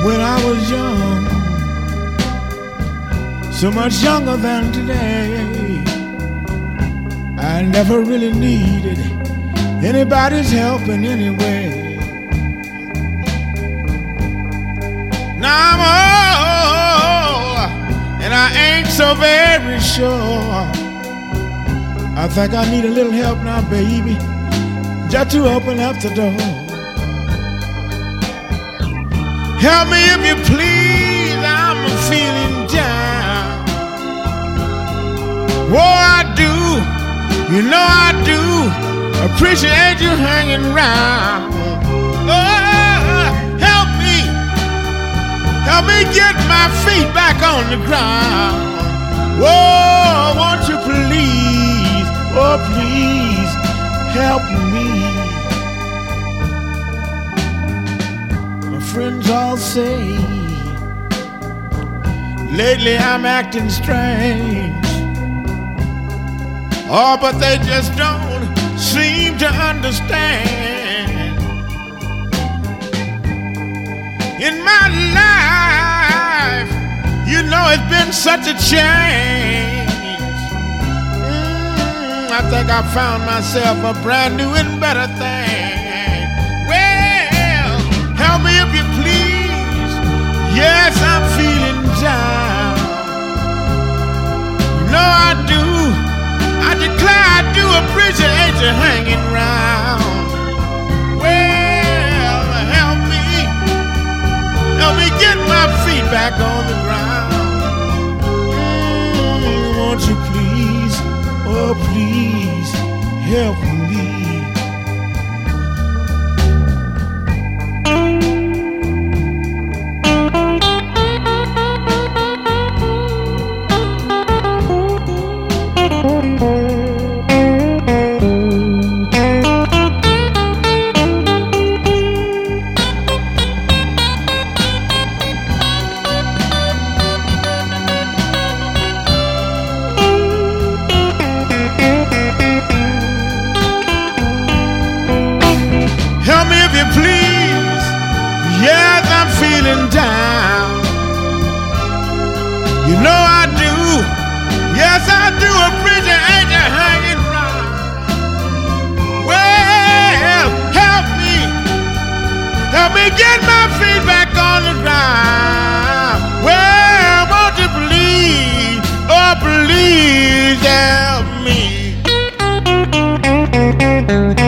when I was young, so much younger than today. I never really needed anybody's help in any way. Now I'm old and I ain't so very sure. I think I need a little help now, baby, just to open up the door. Help me if you please, I'm feeling down. Oh, I do, you know I do appreciate you hanging around. Oh, help me get my feet back on the ground. Oh, won't you please, oh please, help me. My friends all say lately I'm acting strange. Oh, but they just don't seem to understand. In my life, you know it's been such a change. I think I found myself a brand new and better thing. Well, help me if you please. Yes, I'm feeling down. You know I do. I declare I do appreciate you hanging around. Well, help me get my feet back on the ground. Won't you please, oh please, help me. Help me if you please. Yes, I'm feeling down. You know I do. Yes, I do appreciate you hanging around. Well, help me get my feet back on the ground. Well, won't you please, oh please help me.